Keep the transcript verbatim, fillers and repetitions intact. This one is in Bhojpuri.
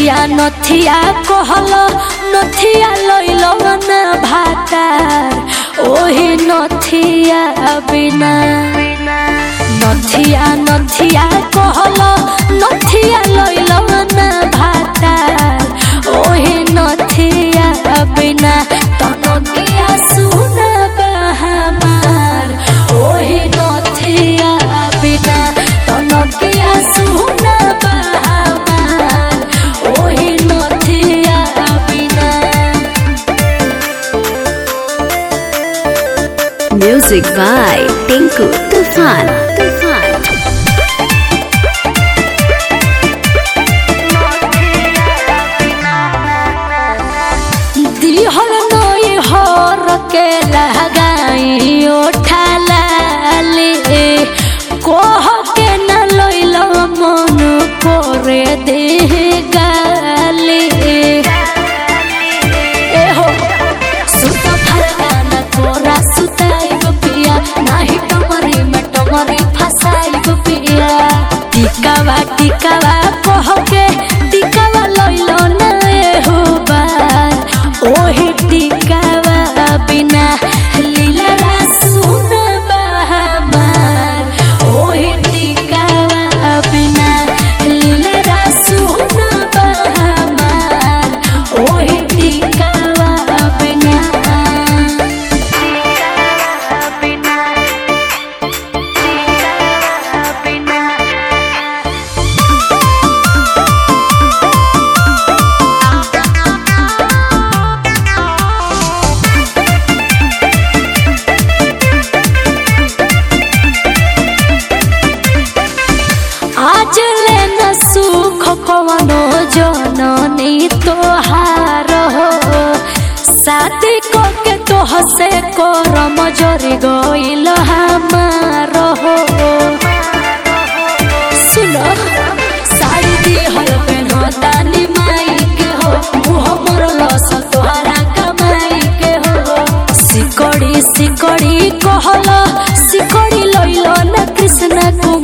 नथिया नथिया कहल नथिया लइल ना भातार ओही नथिया बिना नथिया नथिया कहल नथिया लइल ना भातार ओही नथिया बिना तनकिया सुना बहमार ओही नथिया बिना तनकिया सुना Music by Tinku Tufan. Tufan. दिहर नई हर के लगाई ओठालाले कोह के न लइल मन करे दे गाले ए हो सुता फरगाना तोरा सुताई पिया नाही टमरी में टमरी फसाई पिया टिकावा टिकावा कह के टिकावा लइल ना हो बार ओही टिकावा बिना लीला सुना बहमार ओही टिकावा बिना लीला सुना बहमार ओही टिकावा बिना आज लेना सुख कवनो जननी तोहार हो शादी को के तोह से करम जरी गइल हमार हो सुनो साड़ी दिहल पेनतानी माई के हो मुँह मोरल तोहरा कमाई के हो सिकड़ी सिकड़ी कहल सिकड़ी लइल ना कृष्ण को